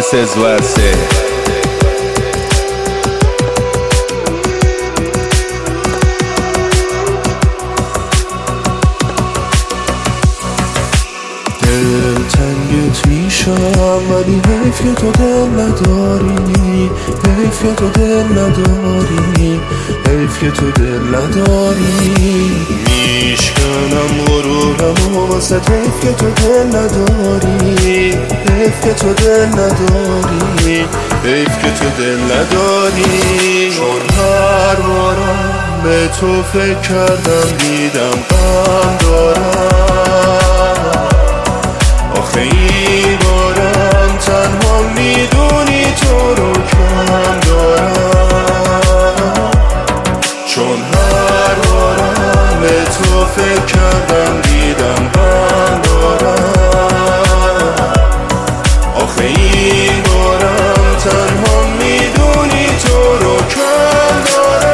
vocês vai ser. دلتنگت میشم ولی حیف که تو دل نداری، حیف که تو دل نداری، حیف که تو دل نداری. میشکنم غرورم و واسه حیف که تو دل نداری، حیف که تو دل نداری، حیف که تو دل نداری. چون هر بارم به تو فکر کردم دیدم غم دارم، آخه این بارم تنها میدونی تو رو کم دارم. چون هر بارم به تو فکر کردم دیدم غم دارم، آخه این بارم تنها میدونی تو رو کم دارم.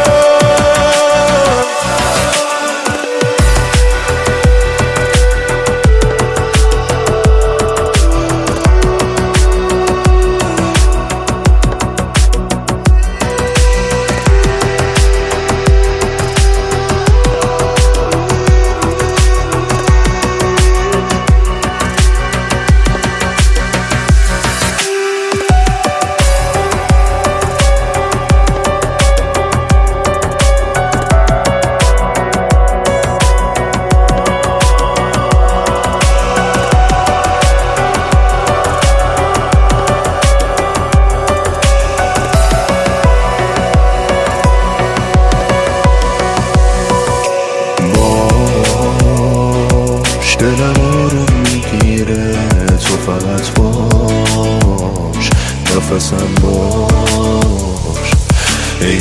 دلم آروم میگیره تو فقط باش، نفسم باش. ای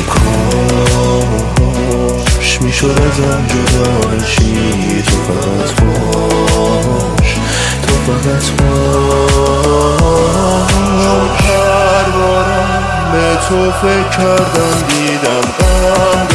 کاش میشد ازم جدا نشی، تو فقط باش، تو فقط باش. هر بارم به تو فکر کردم دیدم غم